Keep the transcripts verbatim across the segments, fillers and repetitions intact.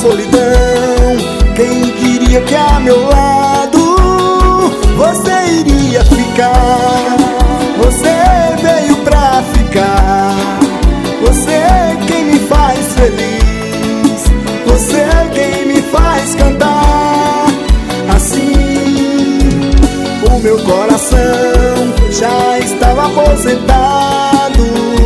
solidão. Quem diria que a meu lado você iria ficar? Você veio pra ficar. Você é quem me faz feliz. Você é quem me faz cantar. Assim, o meu coração já estava aposentado,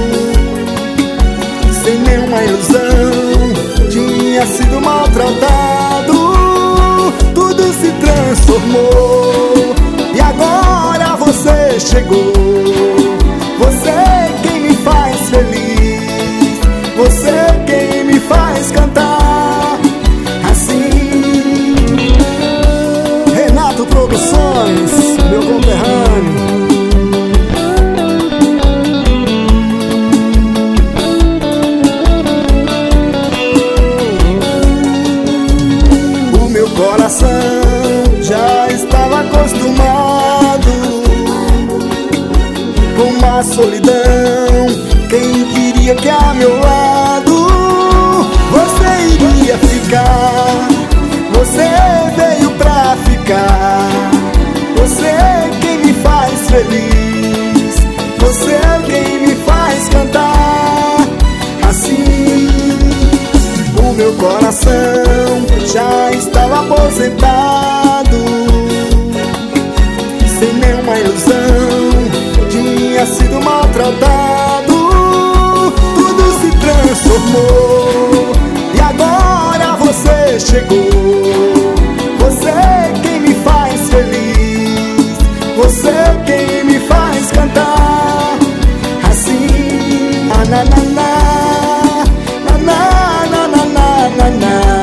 sem nenhuma ilusão, tinha sido maltratado. Tudo se transformou e agora você chegou. Você é quem me faz feliz. Você é quem me faz cantar. Assim, Renato Produções, meu conterrâneo. O meu coração já estava acostumado com a solidão. Quem diria que a meu lado você iria ficar? Você veio pra ficar. Você é quem me faz feliz. Você é quem me faz cantar. Assim, o meu coração já estava aposentado, sem nenhuma ilusão, tinha sido maltratado. Tudo se transformou e agora você chegou. Você é quem me faz feliz. Você é quem me faz cantar. Assim, na na na na na na na na na.